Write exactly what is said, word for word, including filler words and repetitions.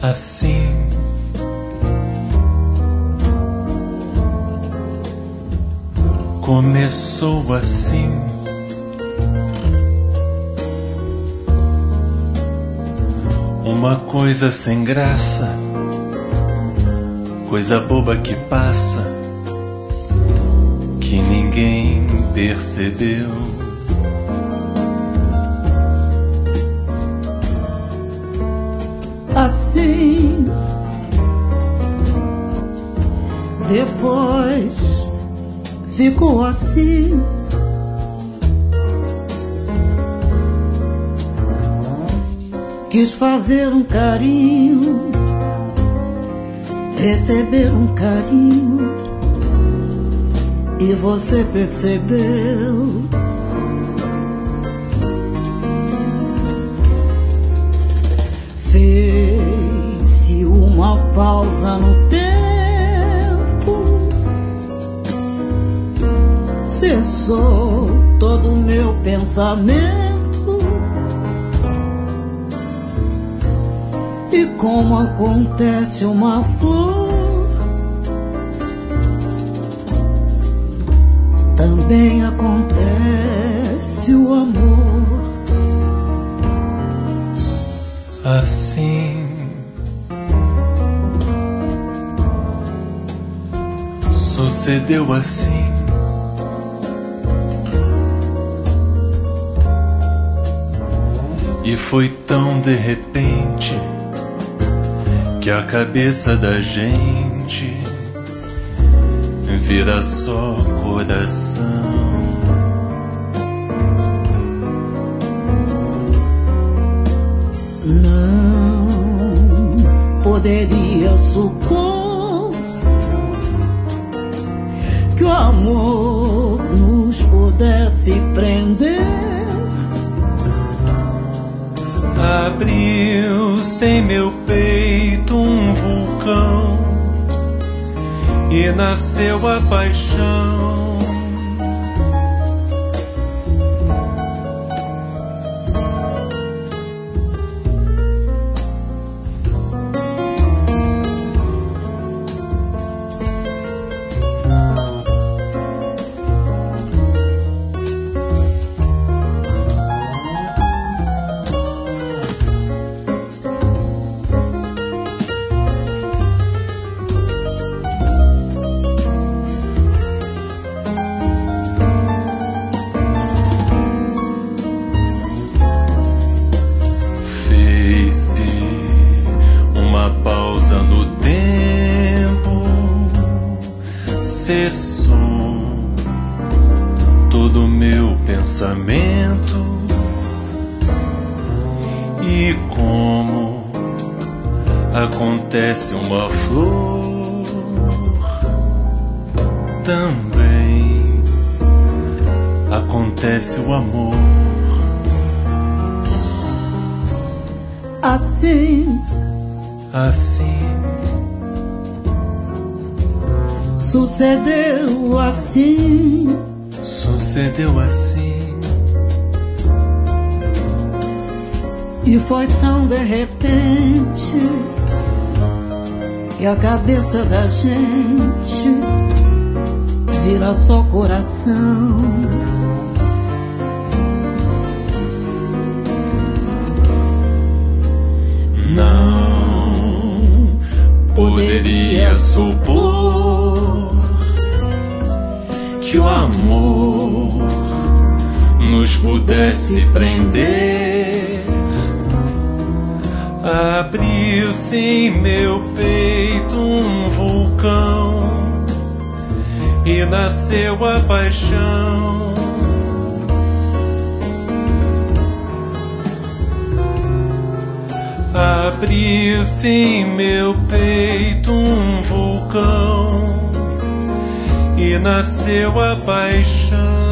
assim. Começou assim. Uma coisa sem graça, coisa boba que passa, que ninguém percebeu. Assim, depois ficou assim. Quis fazer um carinho, receber um carinho, e você percebeu. Fez-se uma pausa no tempo, cessou todo o meu pensamento. E como acontece uma flor, também acontece o amor. Assim, sucedeu assim. E foi tão de repente que a cabeça da gente vira só coração. Não poderia supor que o amor nos pudesse prender. Abriu-se em meu peito um vulcão e nasceu a paixão. Cessou todo o meu pensamento. E como acontece uma flor, também acontece o amor. Assim, assim, sucedeu assim. Sucedeu assim. E foi tão de repente que a cabeça da gente vira só coração. Não poderia supor que o amor nos pudesse prender. Abriu-se em meu peito um vulcão e nasceu a paixão. Abriu-se em meu peito um vulcão e nasceu a paixão.